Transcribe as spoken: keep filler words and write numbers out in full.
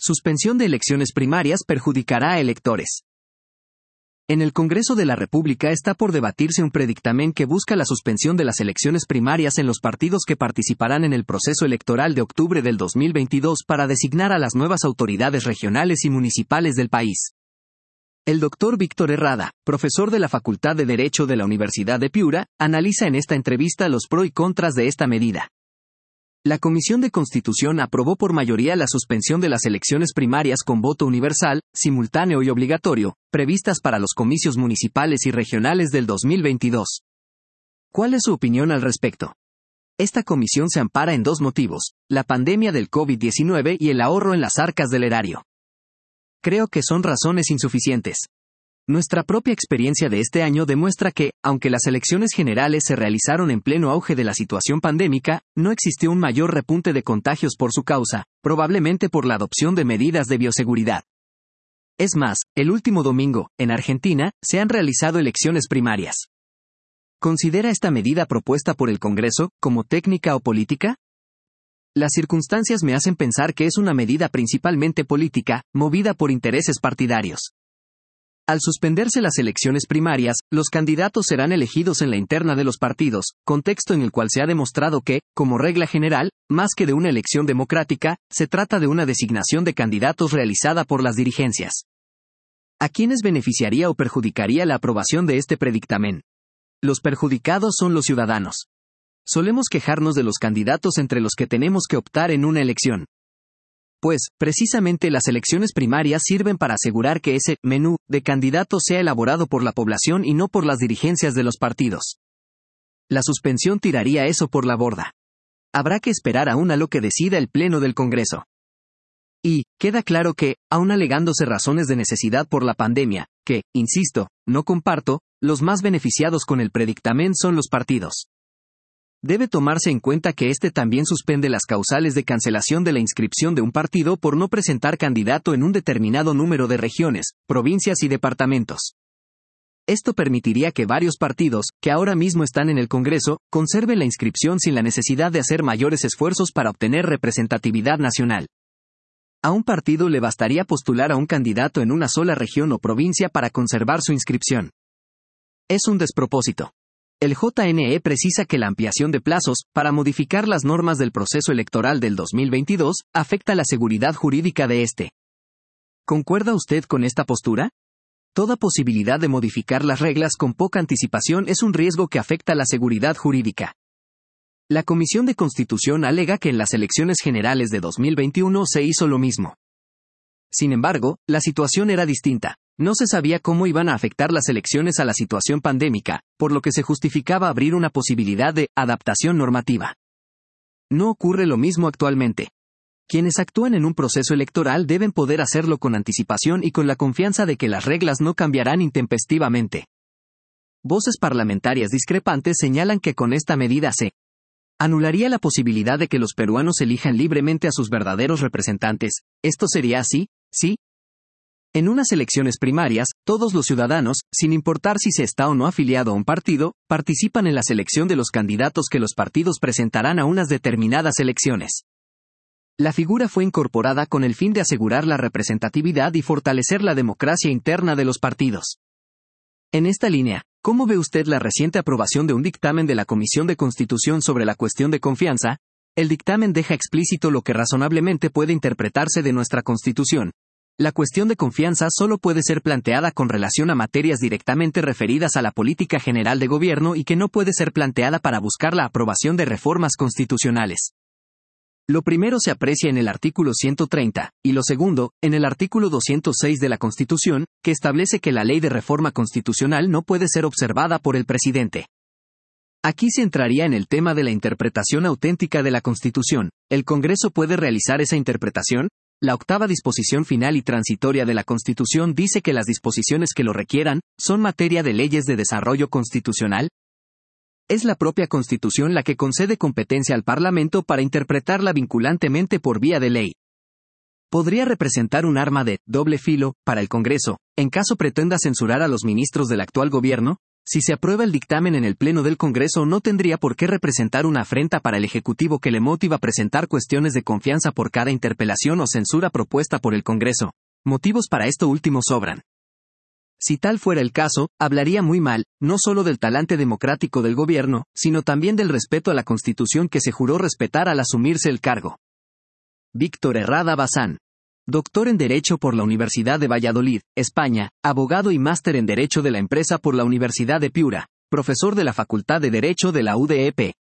Suspensión de elecciones primarias perjudicará a electores. En el Congreso de la República está por debatirse un predictamen que busca la suspensión de las elecciones primarias en los partidos que participarán en el proceso electoral de octubre del dos mil veintidós para designar a las nuevas autoridades regionales y municipales del país. El doctor Víctor Herrada, profesor de la Facultad de Derecho de la Universidad de Piura, analiza en esta entrevista los pros y contras de esta medida. La Comisión de Constitución aprobó por mayoría la suspensión de las elecciones primarias con voto universal, simultáneo y obligatorio, previstas para los comicios municipales y regionales del dos mil veintidós. ¿Cuál es su opinión al respecto? Esta comisión se ampara en dos motivos: la pandemia del COVID diecinueve y el ahorro en las arcas del erario. Creo que son razones insuficientes. Nuestra propia experiencia de este año demuestra que, aunque las elecciones generales se realizaron en pleno auge de la situación pandémica, no existió un mayor repunte de contagios por su causa, probablemente por la adopción de medidas de bioseguridad. Es más, el último domingo, en Argentina, se han realizado elecciones primarias. ¿Considera esta medida propuesta por el Congreso como técnica o política? Las circunstancias me hacen pensar que es una medida principalmente política, movida por intereses partidarios. Al suspenderse las elecciones primarias, los candidatos serán elegidos en la interna de los partidos, contexto en el cual se ha demostrado que, como regla general, más que de una elección democrática, se trata de una designación de candidatos realizada por las dirigencias. ¿A quiénes beneficiaría o perjudicaría la aprobación de este predictamen? Los perjudicados son los ciudadanos. Solemos quejarnos de los candidatos entre los que tenemos que optar en una elección. Pues, precisamente las elecciones primarias sirven para asegurar que ese menú de candidatos sea elaborado por la población y no por las dirigencias de los partidos. La suspensión tiraría eso por la borda. Habrá que esperar aún a lo que decida el Pleno del Congreso. Y, queda claro que, aun alegándose razones de necesidad por la pandemia, que, insisto, no comparto, los más beneficiados con el predictamen son los partidos. Debe tomarse en cuenta que este también suspende las causales de cancelación de la inscripción de un partido por no presentar candidato en un determinado número de regiones, provincias y departamentos. Esto permitiría que varios partidos, que ahora mismo están en el Congreso, conserven la inscripción sin la necesidad de hacer mayores esfuerzos para obtener representatividad nacional. A un partido le bastaría postular a un candidato en una sola región o provincia para conservar su inscripción. Es un despropósito. El J N E precisa que la ampliación de plazos, para modificar las normas del proceso electoral del dos mil veintidós, afecta la seguridad jurídica de este. ¿Concuerda usted con esta postura? Toda posibilidad de modificar las reglas con poca anticipación es un riesgo que afecta la seguridad jurídica. La Comisión de Constitución alega que en las elecciones generales de dos mil veintiuno se hizo lo mismo. Sin embargo, la situación era distinta. No se sabía cómo iban a afectar las elecciones a la situación pandémica, por lo que se justificaba abrir una posibilidad de adaptación normativa. No ocurre lo mismo actualmente. Quienes actúan en un proceso electoral deben poder hacerlo con anticipación y con la confianza de que las reglas no cambiarán intempestivamente. Voces parlamentarias discrepantes señalan que con esta medida se anularía la posibilidad de que los peruanos elijan libremente a sus verdaderos representantes. ¿Esto sería así? ¿Sí? En unas elecciones primarias, todos los ciudadanos, sin importar si se está o no afiliado a un partido, participan en la selección de los candidatos que los partidos presentarán a unas determinadas elecciones. La figura fue incorporada con el fin de asegurar la representatividad y fortalecer la democracia interna de los partidos. En esta línea, ¿cómo ve usted la reciente aprobación de un dictamen de la Comisión de Constitución sobre la cuestión de confianza? El dictamen deja explícito lo que razonablemente puede interpretarse de nuestra Constitución. La cuestión de confianza solo puede ser planteada con relación a materias directamente referidas a la política general de gobierno y que no puede ser planteada para buscar la aprobación de reformas constitucionales. Lo primero se aprecia en el artículo ciento treinta, y lo segundo, en el artículo doscientos seis de la Constitución, que establece que la ley de reforma constitucional no puede ser observada por el presidente. Aquí se entraría en el tema de la interpretación auténtica de la Constitución. ¿El Congreso puede realizar esa interpretación? La octava disposición final y transitoria de la Constitución dice que las disposiciones que lo requieran son materia de leyes de desarrollo constitucional. Es la propia Constitución la que concede competencia al Parlamento para interpretarla vinculantemente por vía de ley. Podría representar un arma de doble filo para el Congreso, en caso pretenda censurar a los ministros del actual gobierno. Si se aprueba el dictamen en el Pleno del Congreso, no tendría por qué representar una afrenta para el Ejecutivo que le motiva a presentar cuestiones de confianza por cada interpelación o censura propuesta por el Congreso. Motivos para esto último sobran. Si tal fuera el caso, hablaría muy mal, no solo del talante democrático del gobierno, sino también del respeto a la Constitución que se juró respetar al asumirse el cargo. Víctor Herrada Bazán. Doctor en Derecho por la Universidad de Valladolid, España, abogado y máster en Derecho de la Empresa por la Universidad de Piura, profesor de la Facultad de Derecho de la U D E P.